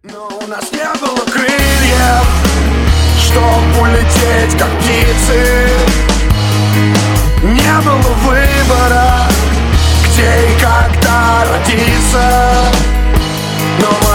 Но у нас не было крыльев, чтоб улететь, как птицы. Не было выбора, где и когда родиться. Но